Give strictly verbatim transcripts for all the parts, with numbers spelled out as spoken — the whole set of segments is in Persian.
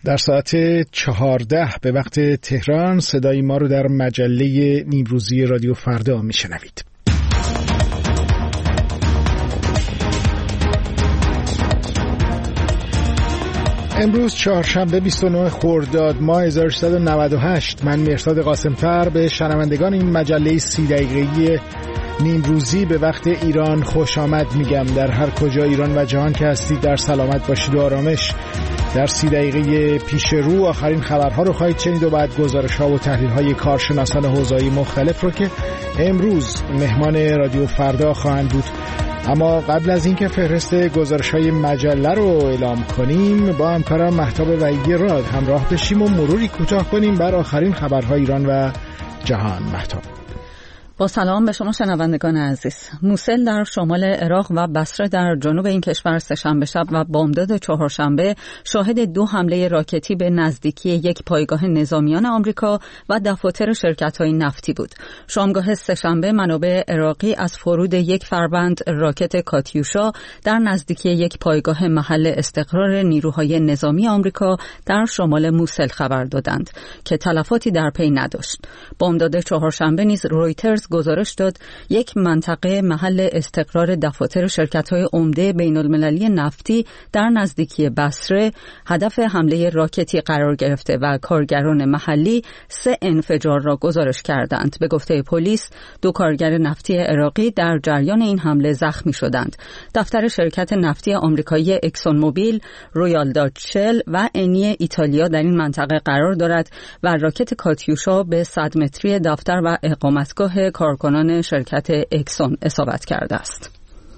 در ساعت چهارده به وقت تهران صدای ما رو در مجله نیمروزی رادیو فردا میشنوید. امروز چهارشنبه بیست و نه خرداد ماه هزار و سیصد و نود و هشت، من مهرداد قاسم‌فر به شنوندگان این مجله سی دقیقه‌ای نیمروزی به وقت ایران خوش آمد میگم. در هر کجا ایران و جهان که هستید در سلامت باشید و آرامش. در سی دقیقه پیش رو آخرین خبرها رو خواهید شنید و بعد گزارش‌ها و تحلیل‌های کارشناسان حوزه‌های مختلف رو که امروز مهمان رادیو فردا خواهند بود. اما قبل از اینکه فهرست گزارش‌های مجله رو اعلام کنیم، با همکارم مهتاب وحیدی راد همراه بشیم و مروری کوتاه کنیم بر آخرین خبرهای ایران و جهان. مهتاب. با سلام به شما شنوندگان عزیز. موسل در شمال عراق و بصره در جنوب این کشور سه‌شنبه شب و بامداد چهارشنبه شاهد دو حمله راکتی به نزدیکی یک پایگاه نظامیان آمریکا و دفاتر شرکت‌های نفتی بود. شامگاه سه‌شنبه منابع عراقی از فرود یک فربند راکت کاتیوشا در نزدیکی یک پایگاه محل استقرار نیروهای نظامی آمریکا در شمال موسل خبر دادند که تلفاتی در پی نداشت. بامداد چهارشنبه نیز رویترز گزارش داد یک منطقه محل استقرار دفاتر شرکت‌های عمده بین‌المللی نفتی در نزدیکی بصره هدف حمله راکتی قرار گرفته و کارگران محلی سه انفجار را گزارش کردند. به گفته پلیس دو کارگر نفتی عراقی در جریان این حمله زخمی شدند. دفتر شرکت نفتی آمریکایی اکسون موبیل، رویال داچ شل و انی ایتالیا در این منطقه قرار دارد و راکت کاتیوشا به صد متری دفتر و اقامتگاه کارکنان شرکت اکسون اصابت کرده است.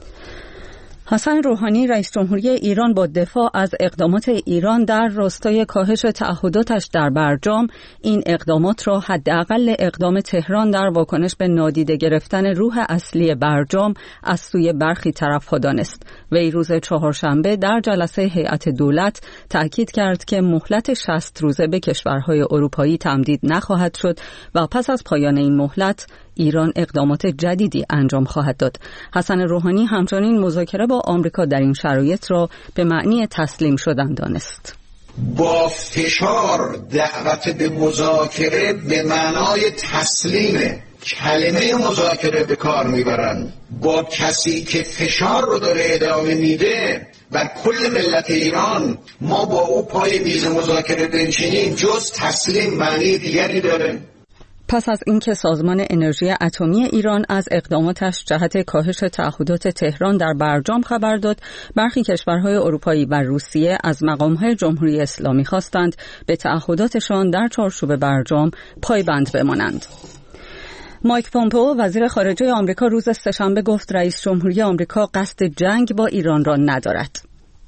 حسن روحانی رئیس جمهوری ایران با دفاع از اقدامات ایران در راستای کاهش تعهداتش در برجام این اقدامات را حداقل اقدام تهران در واکنش به نادیده گرفتن روح اصلی برجام از سوی برخی طرف‌ها دانست. وی روز چهارشنبه در جلسه هیئت دولت تأکید کرد که مهلت شصت روزه به کشورهای اروپایی تمدید نخواهد شد و پس از پایان این مهلت ایران اقدامات جدیدی انجام خواهد داد. حسن روحانی همچنین مذاکره با آمریکا در این شرایط را به معنی تسلیم شدن دانست. با فشار دعوت به مذاکره به معنای تسلیمه. کلمه مذاکره به کار میبرن. با کسی که فشار رو داره ادامه میده بر کل ملت ایران، ما با او پای میز مذاکره بنشینیم جز تسلیم معنی دیگری داره. پس از اینکه سازمان انرژی اتمی ایران از اقداماتش جهت کاهش تعهدات تهران در برجام خبر داد، برخی کشورهای اروپایی و روسیه از مقام‌های جمهوری اسلامی خواستند به تعهداتشان در چارچوب برجام پایبند بمانند. مایک پومپئو وزیر خارجه آمریکا روز سه‌شنبه گفت رئیس جمهوری آمریکا قصد جنگ با ایران را ندارد.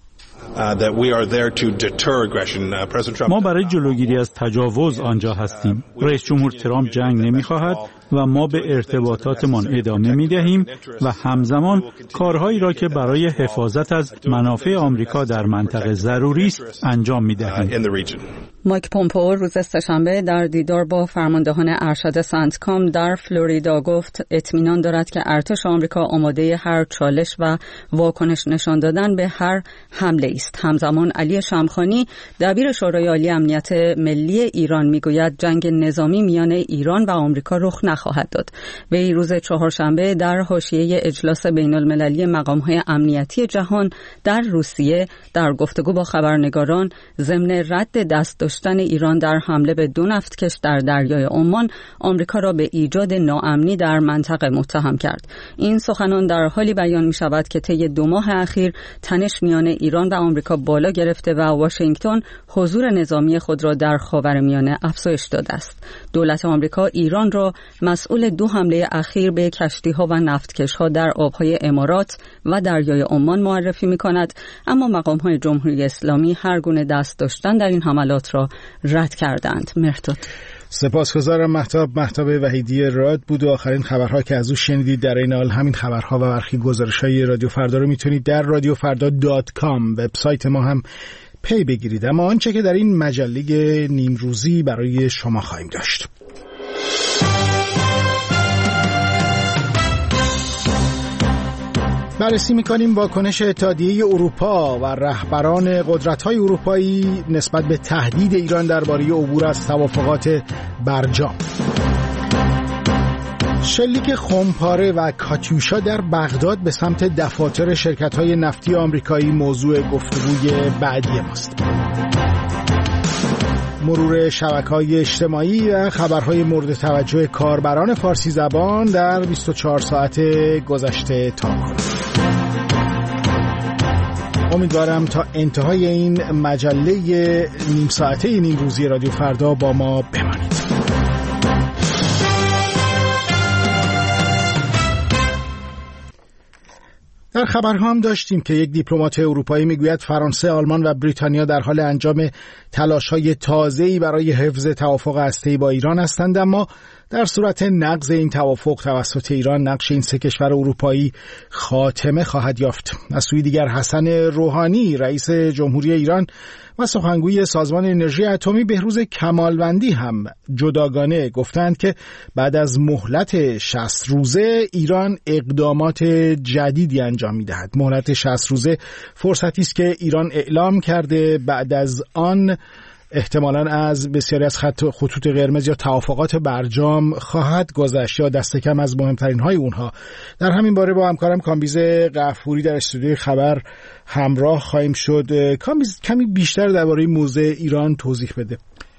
ما برای جلوگیری از تجاوز آنجا هستیم. رئیس جمهور ترامپ جنگ نمی‌خواهد و ما به ارتباطاتمان ادامه می‌دهیم و همزمان کارهایی را که برای حفاظت از منافع آمریکا در منطقه ضروری است انجام می‌دهیم. مایک پومپئو روز سه‌شنبه در دیدار با فرماندهان ارشد سنتکام در فلوریدا گفت اطمینان دارد که ارتش آمریکا آماده هر چالش و واکنش نشان دادن به هر حمله است. همزمان علی شمخانی دبیر شورای عالی امنیت ملی ایران میگوید جنگ نظامی میان ایران و آمریکا رخ نخواهد داد. وی روز چهارشنبه در حاشیه اجلاس بین‌المللی مقام‌های امنیتی جهان در روسیه در گفتگو با خبرنگاران ضمن رد دست داشتن ایران در حمله به دو نفتکش در دریای عمان آمریکا را به ایجاد ناامنی در منطقه متهم کرد. این سخنان در حالی بیان می شود که طی دو ماه اخیر تنش میان ایران و آمریکا بالا گرفته و واشنگتن حضور نظامی خود را در خاورمیانه افزایش داده است. دولت آمریکا ایران را مسئول دو حمله اخیر به کشتی‌ها و نفتکش‌ها در آب‌های امارات و دریای عمان معرفی می‌کند، اما مقام‌های جمهوری اسلامی هر گونه دست داشتن در این حملات را رد کردند. مهرداد. سپاسگزارم مهتاب. مهتاب وحیدی راد بود و آخرین خبرها که از او شنیدید. در این حال همین خبرها و برخی گزارش‌های رادیو فردا رو میتونید در رادیو فردا دات کام وبسایت ما هم پی بگیرید. اما آنچه که در این مجله نیمروزی برای شما خواهیم داشت. بررسی می‌کنیم واکنش اتحادیه اروپا و رهبران قدرت‌های اروپایی نسبت به تهدید ایران درباره عبور از توافقات برجام. شلیک خمپاره و کاتیوشا در بغداد به سمت دفاتر شرکت‌های نفتی آمریکایی موضوع گفتگوی بعدی ماست. مرور شبکه‌های اجتماعی و خبرهای مورد توجه کاربران فارسی زبان در بیست و چهار ساعت گذشته تا کنون. امیدوارم تا انتهای این مجله نیم ساعته نیم روزی رادیو فردا با ما بمانید. در خبرها هم داشتیم که یک دیپلمات اروپایی میگوید فرانسه، آلمان و بریتانیا در حال انجام تلاش‌های تازه‌ای برای حفظ توافق هسته‌ای با ایران هستند، اما در صورت نقض این توافق توسط ایران نقش این سه کشور اروپایی خاتمه خواهد یافت. از سوی دیگر حسن روحانی رئیس جمهوری ایران و سخنگوی سازمان انرژی اتمی بهروز کمالوندی هم جداگانه گفتند که بعد از مهلت شصت روزه ایران اقدامات جدیدی انجام می‌دهد. مهلت شصت روزه فرصتی است که ایران اعلام کرده بعد از آن احتمالاً از بسیاری از خط خطوط قرمز یا توافقات برجام خواهد گذشت یا دست کم از مهمترین های اونها. در همین باره با همکارم کامبیز غفوری در استودیوی خبر همراه خواهیم شد. کامبیز کمی بیشتر درباره موضع ایران توضیح بده.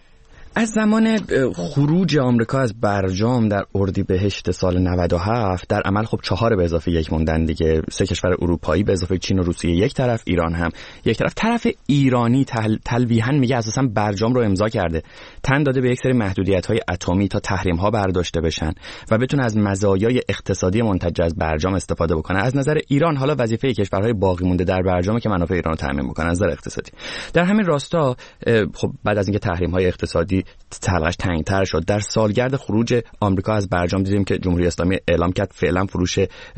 از زمان خروج آمریکا از برجام در اردیبهشت سال نود و هفت در عمل خب چهار به اضافه یک موندن دیگه، سه کشور اروپایی به اضافه چین و روسیه یک طرف، ایران هم یک طرف. طرف ایرانی تل... تلویحاً میگه اساساً برجام رو امضا کرده، تن داده به یک سری محدودیت‌های اتمی تا تحریم‌ها برداشته بشن و بتونه از مزایای اقتصادی منتج از برجام استفاده بکنه. از نظر ایران حالا وظیفه کشورهای باقی مونده در برجام که منافع ایران رو تامین بکنن از نظر اقتصادی. در همین راستا خب بعد از اینکه تحریم‌های اقتصادی تلقش تنگتر شد، در سالگرد خروج آمریکا از برجام دیدیم که جمهوری اسلامی اعلام کرد فعلا فروش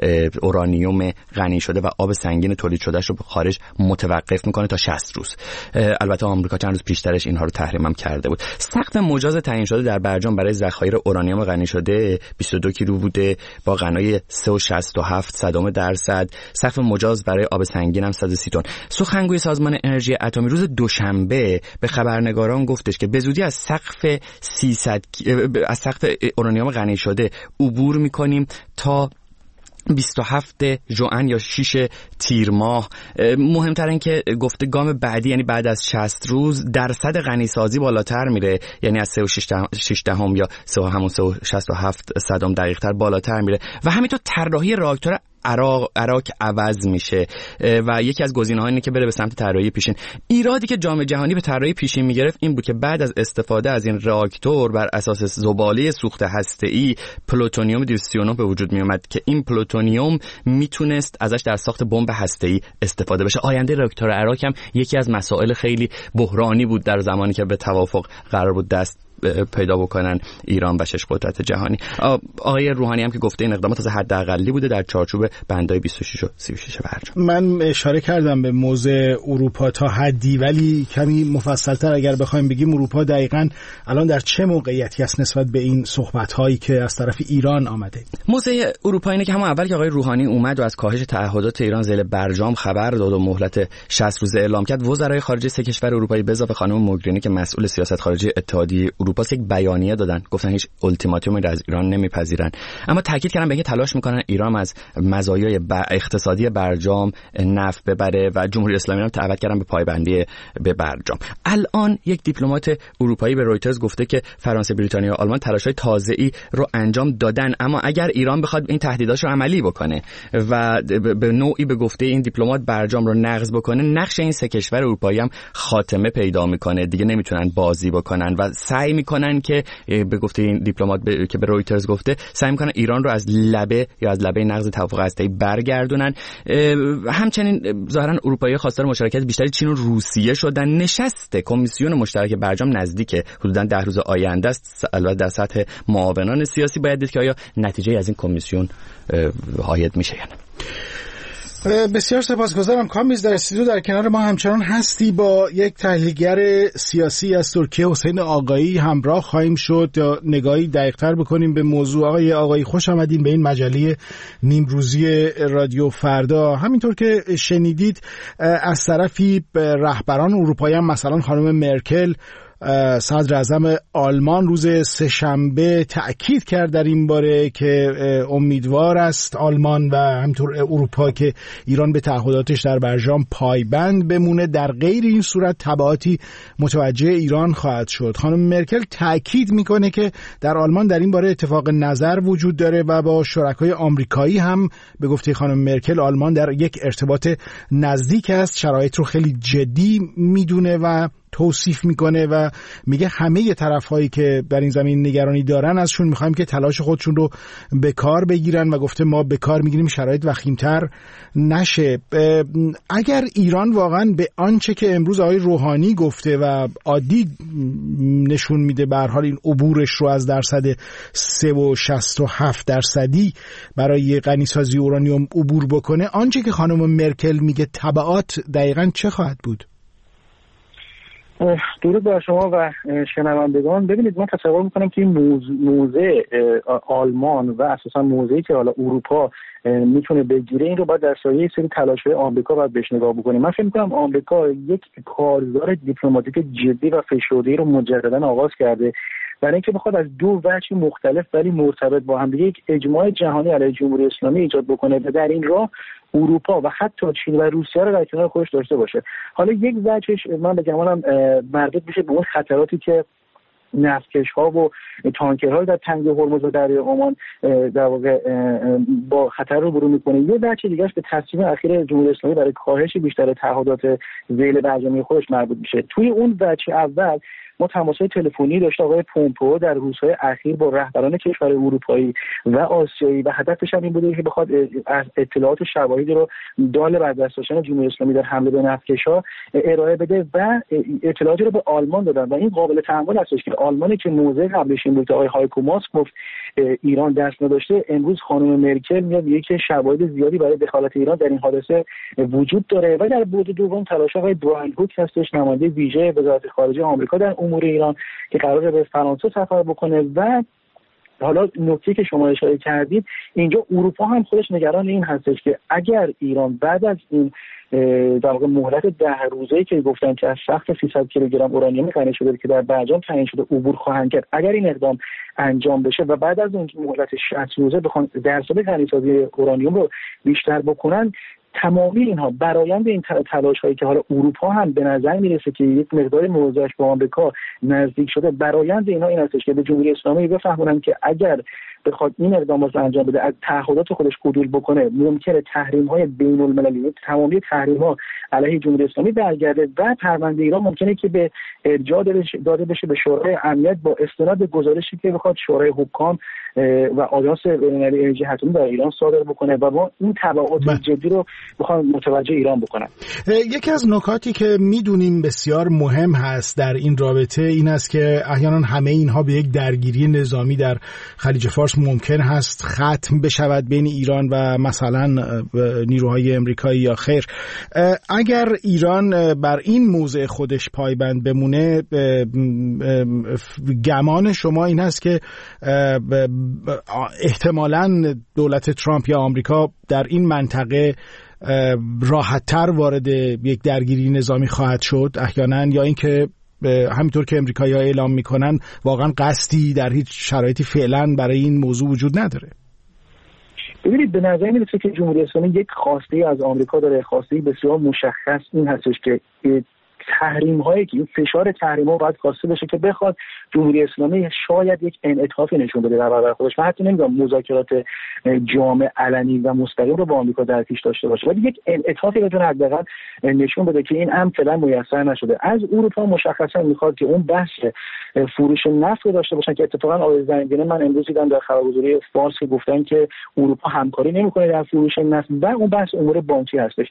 اورانیوم غنی شده و آب سنگین تولید شدهش رو به خارج متوقف میکنه تا شصت روز. البته آمریکا چند روز پیشترش اینها رو تحریم هم کرده بود. سقف مجاز تعیین شده در برجام برای ذخایر اورانیوم غنی شده بیست و دو کیلو بوده با غنای سه و شصت و هفت صدام درصد. سقف مجاز برای آب سنگین هم صد و سی تن. سخنگوی سازمان انرژی اتمی روز دوشنبه به خبرنگاران گفتش که به زودی از سقف سیصد از سقف اورانیوم غنی شده عبور میکنیم تا بیست و هفت ژوئن یا شش تیر ماه. مهمتر این که گفته گام بعدی یعنی بعد از شصت روز درصد غنی سازی بالاتر میره، یعنی از سه و شش دهم یا سه و همون سه و شصت و هفت صدام دقیق تر بالاتر میره و همینطور طراحی راکتور عراق عراق عوض میشه و یکی از گزینه‌ها اینه که بره به سمت طراحی پیشین. ایرادی که جام جهانی به طراحی پیشین میگرفت این بود که بعد از استفاده از این راکتور بر اساس زباله سوخت هسته‌ای پلوتونیوم دویست و سی و نه به وجود میومد که این پلوتونیوم میتونست ازش در ساخت بمب هسته‌ای استفاده بشه. آینده راکتور عراق هم یکی از مسائل خیلی بحرانی بود در زمانی که به توافق قرار بود دست پیدا بکنن ایران و شش قدرت جهانی. آقای روحانی هم که گفته این اقدامات از حداقلی بوده در چارچوب بندهای بیست و شش و سی و شش برجام. من اشاره کردم به موضع اروپا تا حدی، ولی کمی مفصل‌تر اگر بخوایم بگیم اروپا دقیقاً الان در چه موقعیتی است نسبت به این صحبت‌هایی که از طرف ایران آمده؟ موضع اروپا اینه که همون اول که آقای روحانی اومد و از کاهش تعهدات ایران ذیل برجام خبر داد و مهلت شصت روزه اعلام کرد، وزرای خارجه سه کشور اروپایی به اضافه خانم موگرینی که مسئول سیاست خارجی اتحادیه اروپا یک بیانیه دادن، گفتن هیچ التیماتومی از ایران نمیپذیرن، اما تاکید کردن به اینکه تلاش میکنن ایران از مزایای اقتصادی برجام نفع ببره و جمهوری اسلامی هم دعوت کردن به پایبندی به برجام. الان یک دیپلمات اروپایی به رویترز گفته که فرانسه، بریتانیا و آلمان تلاش‌های تازه‌ای رو انجام دادن، اما اگر ایران بخواد این تهدیداش رو عملی بکنه و به نوعی به گفته این دیپلمات برجام رو نقض بکنه، نقش این سه کشور اروپایی هم خاتمه پیدا میکنه، دیگه نمیتونن بازی بکنن و سعی میکنن که به گفته این دیپلمات ب... که به رویترز گفته سعی میکنن ایران رو از لبه یا از لبه نقض توافق هسته‌ای برگردونن. همچنین ظاهرا اروپایی خواستار مشارکت بیشتری چین و روسیه شدن. نشست کمیسیون مشترک برجام نزدیک حدوداً ده روز آینده است. البته در سطح معاونان سیاسی باید دید که آیا نتیجه از این کمیسیون عاید میشه یا نه. بسیار سپاسگزارم کامیز. در استودیو در کنار ما همچنان هستی. با یک تحلیلگر سیاسی از ترکیه حسین آقایی همراه خواهیم شد یا نگاهی دقیق‌تر بکنیم به موضوع. آقای آقایی خوش آمدین به این مجله نیمروزی رادیو فردا. همینطور که شنیدید از طرفی رهبران اروپایی هم مثلا خانم مرکل صدر اعظم آلمان روز سه‌شنبه تأکید کرد در این باره که امیدوار است آلمان و همینطور اروپا که ایران به تعهداتش در برجام پایبند بمونه، در غیر این صورت تبعاتی متوجه ایران خواهد شد. خانم مرکل تأکید میکنه که در آلمان در این باره اتفاق نظر وجود داره و با شرکای آمریکایی هم به گفته خانم مرکل آلمان در یک ارتباط نزدیک است، شرایط رو خیلی جدی میدونه و توصیف میکنه و میگه همه طرف‌هایی که در این زمین نگرانی دارن ازشون میخوایم که تلاش خودشون رو به کار بگیرن و گفته ما به کار میگیریم شرایط وخیم‌تر نشه. اگر ایران واقعا به آنچه که امروز آقای روحانی گفته و عادی نشون میده به هر حال این عبورش رو از درصد سه و شصت و هفت درصدی برای غنیسازی اورانیوم عبور بکنه، آنچه که خانم مرکل میگه تبعات دقیقاً چه خواهد بود؟ درود بر شما و شنوندگان. ببینید من تصور میکنم که این موضع آلمان و اساسا موضعی که حالا اروپا میتونه بگیره این رو باید در سایه سری تلاش‌های آمریکا باید بهش نگاه بکنیم. من فکر میکنم آمریکا یک کارزار دیپلماتیک جدی و فشرده‌ای رو مجددا آغاز کرده برای اینکه بخواد از دو وجه مختلف ولی مرتبط با هم دیگه یک اجماع جهانی علیه جمهوری اسلامی ایجاد بکنه و در این راه اروپا و حتی چین و روسیه رو در کنار خودش داشته باشه. حالا یک وجهش من به گمانم مربوط میشه به اون خطراتی که نفتکش‌ها و تانکرها در تنگه هرمز و دریای عمان در واقع با خطر رو برو میکنه. یه بچه دیگهش به تصمیم اخیر جمهوری اسلامی برای کاهش بیشتر تعهدات ذیل برجامی خودش مربوط میشه. توی اون بچه اول ما تماس‌های تلفنی داشت آقای پومپئو در روزهای اخیر با رهبران کشور اروپایی و آسیایی و هدفش هم این بوده که بخواد اطلاعات شواهدی رو دال بر دست داشتن جمهوری اسلامی در حمله به نفتکش‌ها ارائه بده و اطلاعاتی رو به آلمان دادن و این قابل تحمل هستش که آلمانی که موضع قبلش این بود آقای هایکو ماس گفت ایران دست نداشته، امروز خانم مرکل میاد میگه که شواهد زیادی برای دخالت ایران در این حادثه وجود داره و در بعد دوم تلاش آقای براین هوک هستش نماینده ویژه وزارت خارجه آمریکا در امور ایران که قراره به فرانسه سفر بکنه و حالا نکته که شما اشاره کردید اینجا اروپا هم خودش نگران این هستش که اگر ایران بعد از این در واقع مهلت ده روزه‌ای که گفتن که از سقف سیصد کیلوگرم اورانیوم غنی شده که در برجام تعیین شده عبور خواهند کرد، اگر این اقدام انجام بشه و بعد از اون مهلت شصت روزه بخوان درصد غنیسازی اورانیوم رو بیشتر بکنن، تمامی اینها برآیند این تلاش هایی که حالا اروپا هم به نظر میرسه که یک مقدار موضعش با آمریکا نزدیک شده، برآیند اینها این هستش که به جمهوری اسلامی بفهمونن که اگر بخواد این اقدامات رو انجام بده از تعهدات خودش عدول بکنه ممکنه تحریم های بین المللی تمامی تحریم ها علیه جمهوری اسلامی برگرده و پرونده ایران ممکنه که به ارجاع داده بشه به شورای امنیت با استناد به گزارشی که بخواد شورای حکام و آژانس بین‌المللی انرژی اتمی در ایران صادر بکنه و ما این تبعات جدی رو بخوام متوجه ایران بکنن. یکی از نکاتی که میدونیم بسیار مهم هست در این رابطه این است که احیانا همه اینها به یک درگیری نظامی در خلیج فارس ممکن هست ختم بشود بین ایران و مثلا نیروهای امریکایی یا خیر. اگر ایران بر این موضع خودش پایبند بمونه، گمان شما این هست که احتمالاً دولت ترامپ یا آمریکا در این منطقه راحت‌تر وارد یک درگیری نظامی خواهد شد احیانا، یا اینکه همینطور که امریکایی‌ها اعلام میکنن واقعا قصدی در هیچ شرایطی فعلا برای این موضوع وجود نداره؟ ببینید به نظر میرسه که جمهوری اسلامی یک خواسته از آمریکا داره، خواسته بسیار مشخص این هستش که تحریم هایی که این فشار تحریم ها باید کاسته بشه که بخواد جمهوری اسلامی شاید یک انعطافی نشون بده در برابر خودش. من حتی نمیگم مذاکرات جامع علنی و مستقیم رو با آمریکا در پیش داشته باشه، ولی یک انعطافی بتونه حداقل نشون بده که این امر فعلا میسر نشده. از اروپا مشخصا میخواد که اون بحث فروش نفت رو داشته باشن که اتفاقا آقای زنگینه من امروز دیدم در خبرگزاری فارس گفتن که اروپا همکاری نمیکنه در فروش نفت و اون بحث امور بانکی هستش.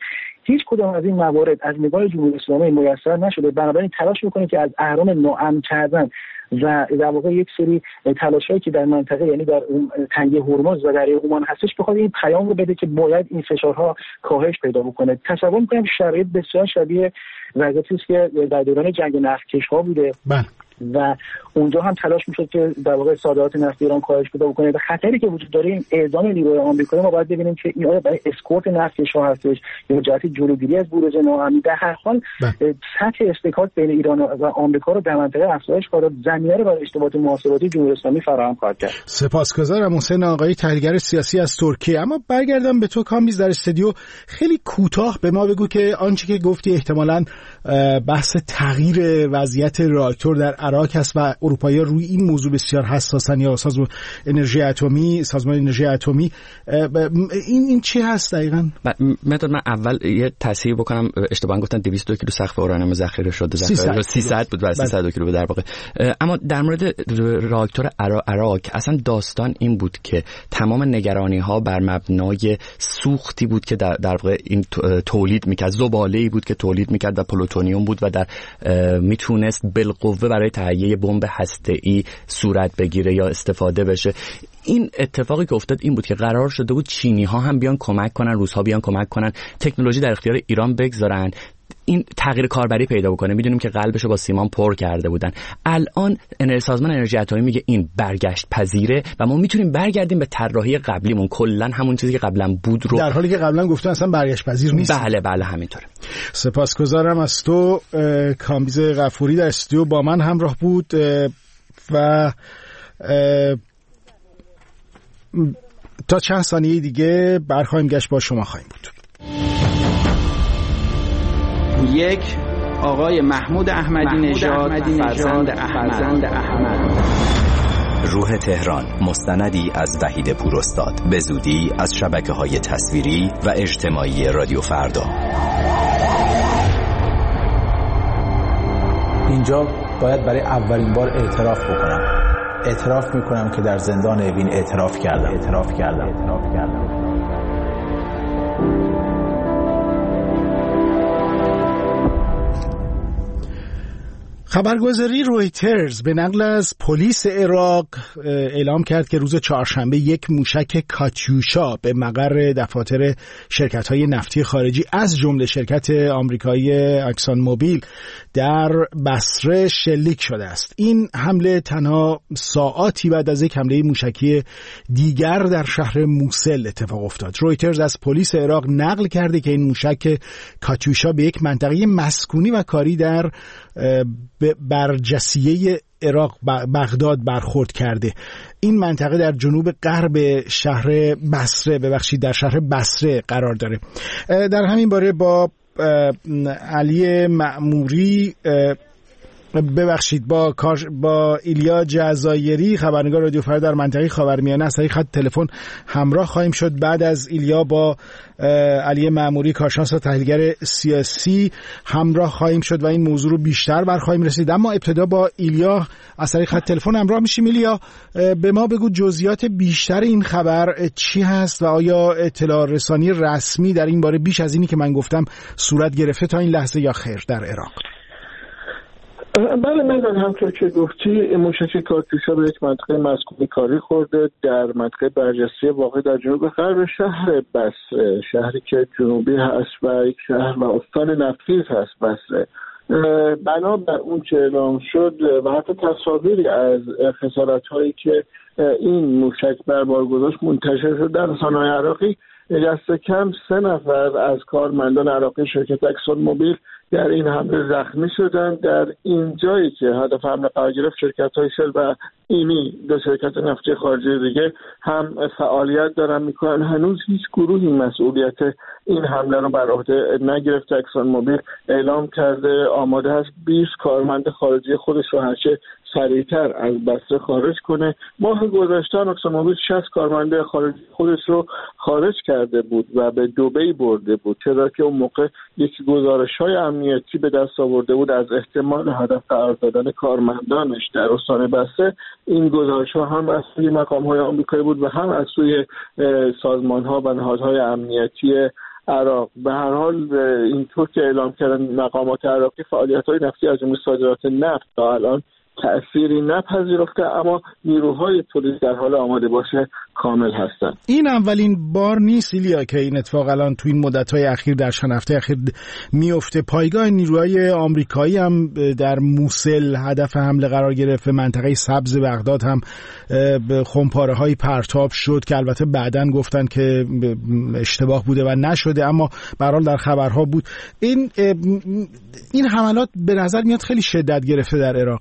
هیچ کدام از این موارد از نگاه جمهوری اسلامی میسر نشده. بنابراین تلاش میکنه که از اهرام ناامن کردن و در واقع یک سری تلاشایی که در منطقه یعنی در اون تنگه هرمز و دریای عمان هستش بخواد این پیام رو بده که باید این فشارها کاهش پیدا بکنه. تصور میکنم شرایط بسیار شبیه وضعیتی است که در دوران جنگ نفتکش‌ها بوده بله. و اونجا هم تلاش میشد که در واقع صادرات نفت ایران کاهش پیدا بکنه و خطری که وجود داره این اعزام نیروی آمریکایی. ما باید ببینیم که این آیا برای اسکورت نفتکش‌ها هستش یا جهت جلوگیری از بروز ناامنی. در هر حال سطح استکاک بین ایران و آمریکا رو در منطقه افزایش خواهد داد، زمینه رو برای ارتباط محاسباتی جمهوری اسلامی فراهم خواهد کرد. سپاسگزارم حسین آقایی، تحلیلگر سیاسی از ترکیه. اما برگردم به تو کامیز در استودیو، خیلی کوتاه به ما بگو که آنچه که گفتی احتمالاً بحث تغییر وضعیت راکتور در عراق است و اروپایی‌ها روی این موضوع بسیار حساسن یا سازمان انرژی اتمی سازمان انرژی اتمی این این چی هست دقیقاً؟ مداد من اول یه تصحیح بکنم، اشتباها گفتن دویست و دو کیلو سقف اورانیوم ذخیره شده، ذخیره سیصد بود و سیصد و دو کیلو در واقع. اما در مورد راکتور عراق اصلا داستان این بود که تمام نگرانی‌ها بر مبنای سوختی بود که در در واقع این تولید می‌کرد، زباله‌ای بود که تولید می‌کرد و پلوتونیوم بود و در میتونست بالقوه برای تهیه بمب هسته‌ای صورت بگیره یا استفاده بشه. این اتفاقی که افتاد این بود که قرار شده بود چینی ها هم بیان کمک کنن، روس ها بیان کمک کنن، تکنولوژی در اختیار ایران بگذارن، این تغییر کاربری پیدا بکنه. میدونیم که قلبشو با سیمان پر کرده بودن. الان انرژی سازمان انرژی اتمی میگه این برگشت پذیره و ما میتونیم برگردیم به طراحی قبلیمون، کلا همون چیزی که قبلا بود رو، در حالی که قبلا گفتن اصلا برگشت پذیر نیست. بله بله همینطوره. سپاسگزارم از تو. کامبیز غفوری در استودیو با من همراه بود و تا چند ثانیه دیگه برخواهیم گشت با شما خواهیم بود. یک آقای محمود احمدی نژاد فرزند احمد. احمد روح تهران، مستندی از وحید پوراستاد، به زودی از شبکه‌های تصویری و اجتماعی رادیو فردا. اینجا باید برای اولین بار اعتراف بکنم. اعتراف میکنم که در زندان اوین اعتراف کردم. اعتراف کردم. اعتراف کردم. خبرگزاری رویترز به نقل از پلیس عراق اعلام کرد که روز چهارشنبه یک موشک کاتیوشا به مقر دفاتر شرکت‌های نفتی خارجی از جمله شرکت آمریکایی اکسون موبیل در بصره شلیک شده است. این حمله تنها ساعاتی بعد از یک حمله موشکی دیگر در شهر موسل اتفاق افتاد. رویترز از پلیس عراق نقل کرده که این موشک کاتیوشا به یک منطقه مسکونی و کاری در برجسیه عراق بغداد برخورد کرده. این منطقه در جنوب غرب شهر بصره ببخشید در شهر بصره قرار داره. در همین باره با علی مأموری ببخشید با کار با ایلیا جزایری خبرنگار رادیو فردا در منطقه خاورمیانه از طریق خط تلفن همراه خواهیم شد. بعد از ایلیا با علی مأموری کارشناس و تحلیلگر سیاسی همراه خواهیم شد و این موضوع رو بیشتر برخواهیم رسید. اما ابتدا با ایلیا از طریق خط تلفن همراه میشیم. ایلیا، به ما بگو جزئیات بیشتر این خبر چی هست و آیا اطلاع رسانی رسمی در این باره بیش از اینی که من گفتم صورت گرفته تا این لحظه یا خیر در عراق؟ بله مردان، همطور که گفتی موشک کاتیوشا به یک منطقه مسکونی کاری خورده در منطقه برجسته واقع در جنوب غرب شهر بصره، شهری که جنوبی هست و یک شهر و استان نفتی هست بصره. بنابر اون که اعلام شد و حتی تصاویری از خسارت هایی که این موشک بر بار گذاشت منتشر شد در رسانه‌های عراقی، دست کم سه نفر از کارمندان عراقی شرکت اکسون موبیل در این حمله زخمی شدند. در این جایی که هدف حمله قرار گرفت شرکت‌های شل و ایمی، دو شرکت نفتی خارجی دیگه، هم فعالیت دارن میکنن. هنوز هیچ گروهی مسئولیت این حمله رو بر عهده نگرفته. اکسون موبیل اعلام کرده آماده هست بیست کارمند خارجی خودش رو هرچه سریعتر از بصره خارج کنه. ماه گذشته اکسون موبیل شصت کارمند خارجی خودش رو خارج کرده بود و به دبی برده بود، چرا که اون موقع یک گزارش‌های امنیتی به دست آورده بود از احتمال هدف قرار دادن کارمندانش در استان بصره. این گزارش‌ها هم از سوی مقام‌های آمریکایی بود و هم از سوی سازمان‌ها و نهادهای امنیتی عراق. به هر حال اینطور که اعلام کردن مقامات عراقی فعالیت‌های نفتی از جمله صادرات نفت تا الان تأثیری نپذیرفته، اما نیروهای پلیس در حال آماده باشه کامل هستند. این اولین بار نیست ایلیا که این اتفاق الان تو این مدت‌های اخیر در چند هفته اخیر میفته. پایگاه نیروهای آمریکایی هم در موسل هدف حمله قرار گرفت، منطقه سبز بغداد هم خمپاره‌های پرتاب شد که البته بعداً گفتن که اشتباه بوده و نشده، اما به هر حال در خبرها بود. این این حملات به نظر میاد خیلی شدت گرفته در عراق.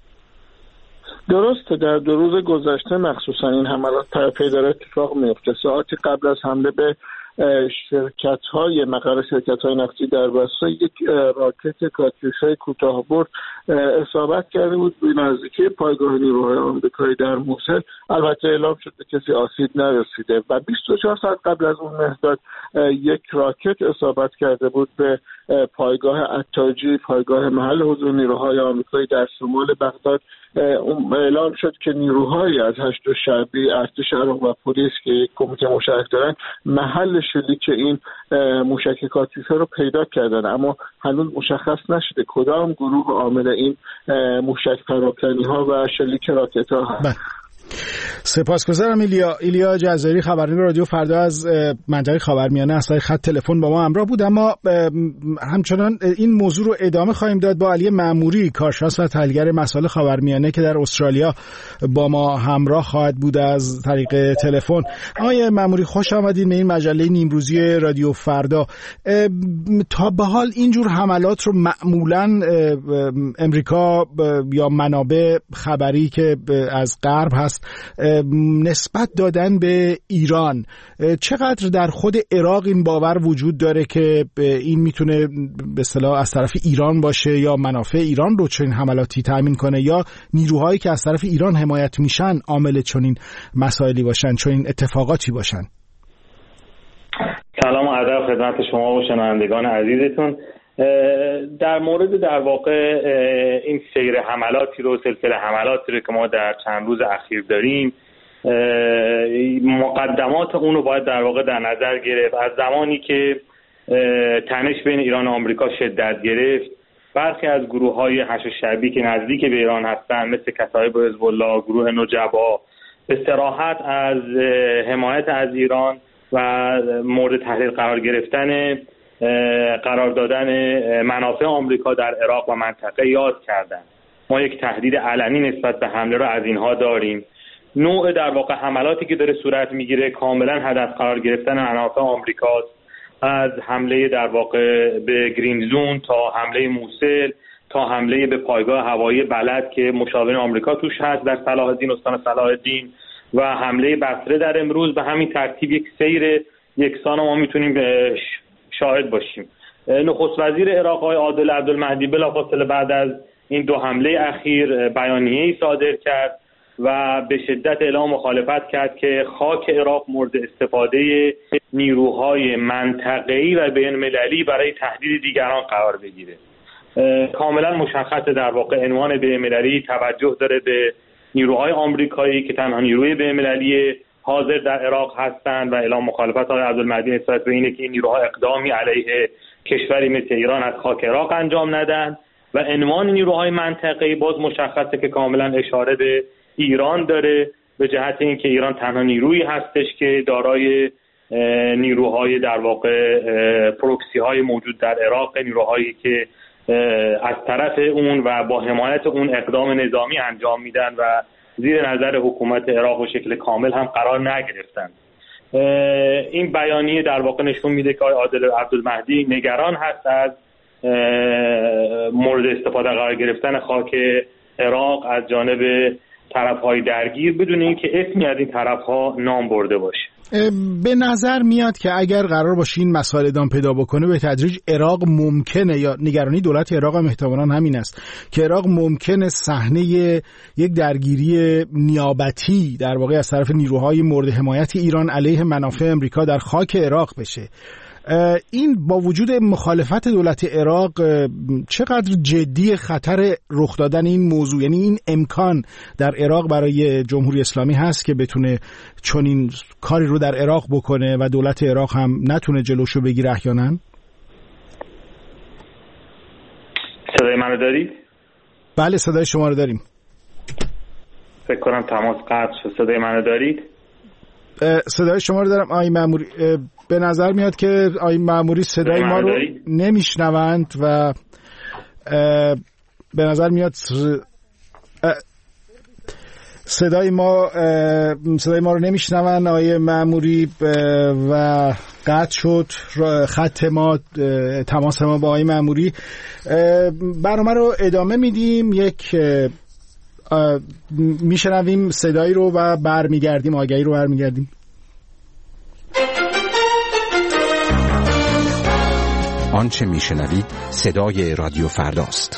درسته، در دو روز گذشته مخصوصا این حملات پی داره اتفاق میفته. ساعتی قبل از حمله به شرکت‌های مقر شرکت‌های نفتی در بصره یک راکت کاتیوشای کوتاه برد اصابت کرده بود به نزدیکی پایگاه نیروهای آمریکایی در موسل. البته اعلام شد به کسی آسیب نرسیده و بیست و چهار ساعت قبل از اون مهداد یک راکت اصابت کرده بود به پایگاه عتاجی، پایگاه محل حضور نیروهای آمریکایی در شمال بغداد. اعلام شد که نیروهای از هشت شعبی، ارتش عراق و پلیس که یک کمیته مشترک دارن محل شلیک این موشک کاتیوشا رو پیدا کردن، اما هنوز مشخص نشده کدام گروه عامل این موشک پراکنی ها و شلیک راکت ها هست. سپاسگزارم ایلیا ایلیا جزایری، خبرنگار رادیو فردا از منطقه خاورمیانه از خط تلفن با ما همراه بود. اما همچنان این موضوع رو ادامه خواهیم داد با علی مأموری، کارشناس و تحلیلگر مسائل خاورمیانه که در استرالیا با ما همراه خواهد بود از طریق تلفن. آقای مأموری خوش آمدید به این مجله نیمروزی رادیو فردا. تا به حال اینجور حملات رو معمولاً امریکا یا منابع خبری که از غرب هست نسبت دادن به ایران. چقدر در خود عراق این باور وجود داره که این میتونه به اصطلاح از طرف ایران باشه یا منافع ایران رو چنین حملاتی تامین کنه، یا نیروهایی که از طرف ایران حمایت میشن عامل چنین مسائلی باشن، چنین اتفاقاتی باشن؟ سلام و ادب خدمت شما و شنوندگان عزیزتون. در مورد در واقع این سیر حملاتی رو، سلسله حملاتی رو که ما در چند روز اخیر داریم، مقدمات اون رو باید در واقع در نظر گرفت. از زمانی که تنش بین ایران و آمریکا شدت گرفت، برخی از گروه‌های هشت شعبی که نزدیک به ایران هستند مثل کتایب حزب الله، گروه نجبا، به صراحت از حمایت از ایران و مورد تحلیل قرار گرفتن قرار دادن منافع آمریکا در عراق و منطقه یاد کردن. ما یک تهدید علنی نسبت به حمله را از اینها داریم. نوع در واقع حملاتی که داره صورت میگیره کاملا هدف قرار گرفتن منافع آمریکاست، از حمله در واقع به گرین زون تا حمله موسل تا حمله به پایگاه هوایی بلد که مشاور آمریکا توش هست در صلاح الدین، استان صلاح الدین، و حمله بصره در امروز. به همین ترتیب یک سیر یکسان ما میتونیم شاهد باشیم. نخست وزیر عراق آقای عادل عبدالمهدی بلافاصله بعد از این دو حمله اخیر بیانیه‌ای صادر کرد و به شدت اعلام مخالفت کرد که خاک عراق مورد استفاده نیروهای منطقه‌ای و بین‌المللی برای تهدید دیگران قرار بگیره. کاملا مشخص در واقع عنوان بین‌المللی توجه داره به نیروهای آمریکایی که تنها نیروی بین‌المللی حاضر در عراق هستند و اعلام مخالفت آقای عبدالمهدی نسبت به اینه که این نیروها اقدامی علیه کشوری مثل ایران از خاک عراق انجام ندن، و عنوان نیروهای منطقه‌ای باز مشخصه که کاملا اشاره به ایران داره، به جهت اینکه ایران تنها نیرویی هستش که دارای نیروهای در واقع پروکسی های موجود در عراق، نیروهایی که از طرف اون و با حمایت اون اقدام نظامی انجام میدن و زیر نظر حکومت عراق و شکل کامل هم قرار نگرفتن. این بیانیه در واقع نشون میده که آقای عادل عبدالمهدی نگران هست از مورد استفاده قرار گرفتن خاک عراق از جانب طرف‌های درگیر بدون اینکه اسمی از این طرف‌ها نام برده باشه. به نظر میاد که اگر قرار باشه این مسائل ادامه پیدا بکنه به تدریج عراق ممکنه، یا نگرانی دولت عراق هم احتمالاً همین است که عراق ممکنه صحنه یک درگیری نیابتی در واقع از طرف نیروهای مورد حمایت ایران علیه منافع امریکا در خاک عراق بشه. این با وجود مخالفت دولت عراق چقدر جدی خطر رخ دادن این موضوع، یعنی این امکان در عراق برای جمهوری اسلامی هست که بتونه چنین کاری رو در عراق بکنه و دولت عراق هم نتونه جلوشو بگیره احیانا؟ صدای منو دارید؟ بله صدای شما رو داریم. فکر کنم تماس قطع شد. صدای منو دارید؟ صدای شما رو دارم آقای مأموری. به نظر میاد که آقای مأموری صدای ما رو نمیشنوند و به نظر میاد صدای ما صدای ما رو نمیشنوند آقای مأموری و قطع شد خط ما، تماس ما با آقای مأموری. برنامه رو ادامه میدیم، یک میشنویم صدایی رو و برمیگردیم، آگهی رو برمیگردیم. آنچه میشنوید صدای رادیو فرداست.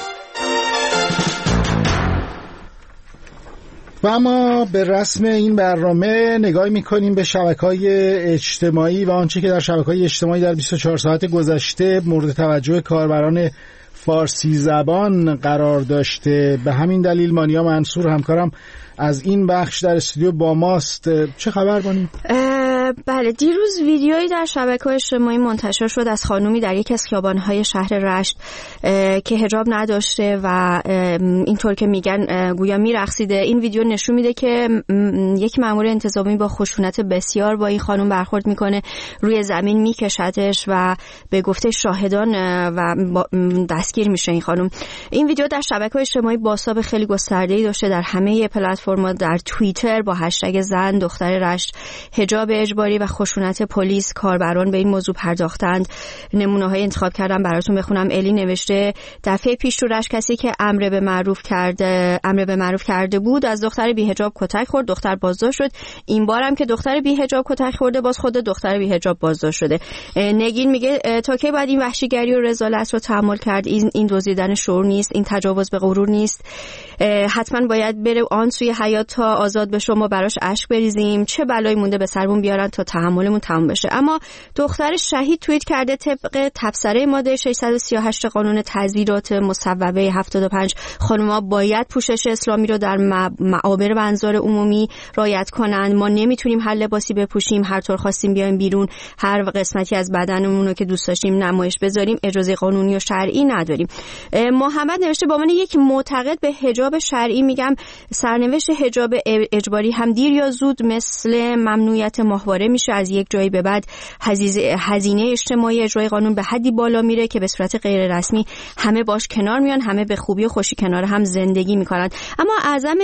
و ما به رسم این برنامه نگاه میکنیم به شبکه‌های اجتماعی و آنچه که در شبکه‌های اجتماعی در بیست و چهار ساعت گذشته مورد توجه کاربران فارسی زبان قرار داشته. به همین دلیل مانیا منصور همکارم از این بخش در استودیو با ماست. چه خبر بانیم؟ بله، دیروز ویدیویی در شبکه‌های اجتماعی منتشر شد از خانومی در یکی از خیابان‌های شهر رشت که حجاب نداشته و اینطور که میگن گویا میرقصیده. این ویدیو نشون میده که یک مأمور انتظامی با خشونت بسیار با این خانم برخورد میکنه، روی زمین میکشتش و به گفته شاهدان و دستگیر میشه این خانم. این ویدیو در شبکه‌های اجتماعی بازتاب خیلی گسترده‌ای داشته. در همه پلتفرم‌ها، در توییتر با هشتگ زن دختر رشت حجاب اجباری و خشونت پلیس کاربران به این موضوع پرداختند. نمونه‌های انتخاب کردم براتون بخونم. الی نوشته دفعه پیش تو رشت کسی که امر به معروف کرده امر به معروف کرده بود از دختر بی‌حجاب کتک خورد، دختر بازداشت شد. این بارم که دختر بی‌حجاب کتک خورده باز خود دختر بی‌حجاب بازداشت شده. نگین میگه تا کی بعد این وحشیگری و رذالت رو تحمل کرد؟ این این دزدیدن شعور نیست، این تجاوز به غرور نیست. حتما باید بره آن سوی حیات تا آزاد بشه، ما براش اشک بریزیم. چه بلایی مونده به سرمون بیارن تا تحملمون تموم بشه. اما دختر شهید توییت کرده طبق تبصره ماده ششصد و سی و هشت قانون تظاهرات مصوبه هفتاد و پنج خانم‌ها باید پوشش اسلامی رو در معابر و انظار عمومی رعایت کنند. ما نمیتونیم هر لباسی بپوشیم، هر طور خواستیم بیایم بیرون، هر قسمتی از بدنمون رو که دوست داشتیم نمایش بذاریم، اجازه قانونی و شرعی نداریم. محمد نوشته با من یک معتقد به حجاب شرعی میگم سرنوشت حجاب اجباری هم دیر یا زود مثل ممنوعیت ماهواره میشه. از یک جایی به بعد هزینه اجتماعی اجرای قانون به حدی بالا میره که به صورت غیر رسمی همه باش کنار میان، همه به خوبی و خوشی کنار هم زندگی میکنن. اما اعظم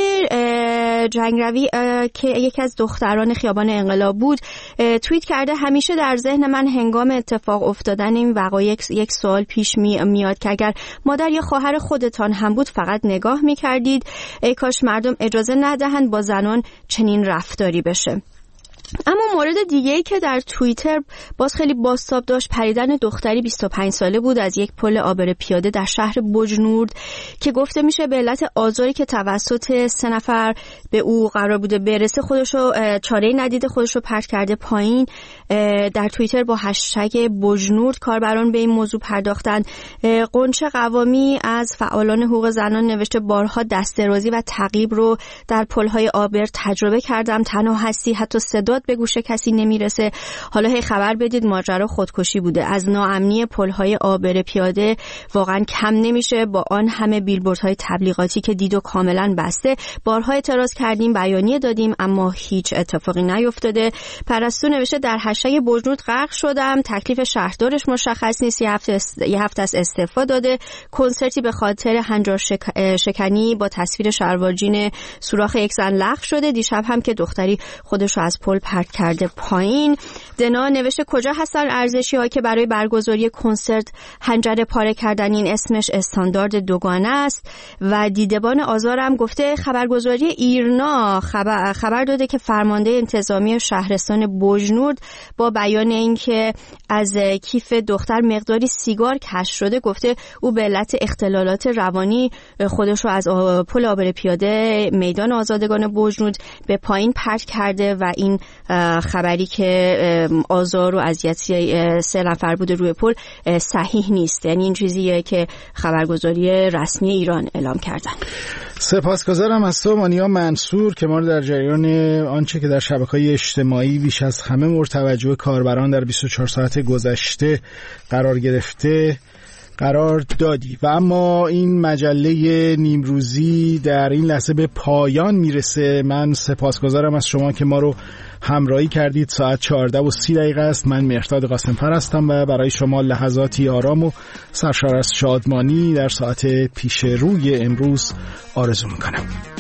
جنگروی که یکی از دختران خیابان انقلاب بود توییت کرده همیشه در ذهن من هنگام اتفاق افتادن این وقایع یک سوال پیش میاد که اگر مادر یا خواهر خودتان هم بود فقط نگاه میکردید. ای کاش مردم اجازه ندهند با زنان چنین رفتاری بشه. اما مورد دیگه‌ای که در توییتر باز خیلی بازتاب داشت پریدن دختری بیست و پنج ساله بود از یک پل عابر پیاده در شهر بجنورد که گفته میشه به علت آزاری که توسط سه نفر به او قرار بوده برسه خودشو چاره‌ای ندیده خودشو پرت کرده پایین. در توییتر با هشتگ بجنورد کاربران به این موضوع پرداختند. قنچه قوامی از فعالان حقوق زنان نوشته بارها دست درازی و تعقیب رو در پل‌های عابر تجربه کردم، تنها هستی، حتی صدا به گوش کسی نمیرسه. حالا هی خبر بدید ماجرا خودکشی بوده. از ناامنی پل‌های عابر پیاده واقعا کم نمیشه با آن همه بیلبوردهای تبلیغاتی که دیدو کاملا بسته. بارها اعتراض کردیم، بیانیه دادیم اما هیچ اتفاقی نیفتاده. پرستو نوشته در هشتگ بجنورد غرق شدم، تکلیف شهردارش مشخص نیست، یه هفته است... یه هفته از استعفا داده. کنسرتی به خاطر هنجار شک... شکنی با تصویر شلوارجین سوراخ یک زن لغو شده. دیشب هم که دختری خودش رو از پل پرت کرده پایین. دنا نوشته کجا هستن ارزشی ها که برای برگزاری کنسرت حنجره پاره کردن؟ این اسمش استاندارد دوگانه است. و دیدبان آزارم گفته خبرگزاری ایرنا خبر, خبر داده که فرمانده انتظامی شهرستان بجنورد با بیان اینکه از کیف دختر مقداری سیگار کشف شده گفته او به علت اختلالات روانی خودش رو از پل عابر پیاده میدان آزادگان بجنورد به پایین پرت کرده و این خبری که آزار و اذیت سه نفر بوده روی پل صحیح نیست. یعنی این چیزیه که خبرگزاری رسمی ایران اعلام کردن. سپاسگزارم از تو مانیا منصور که ما رو در جریان آنچه که در شبکه‌های اجتماعی بیش از همه مورد توجه کاربران در بیست و چهار ساعت گذشته قرار گرفته قرار دادی. و اما این مجله نیمروزی در این لحظه به پایان میرسه. من سپاسگزارم از شما که ما رو همراهی کردید. ساعت چهارده و سی دقیقه است. من مهرداد قاسمفر هستم و برای شما لحظاتی آرام و سرشار از شادمانی در ساعت پیش روی امروز آرزو میکنم.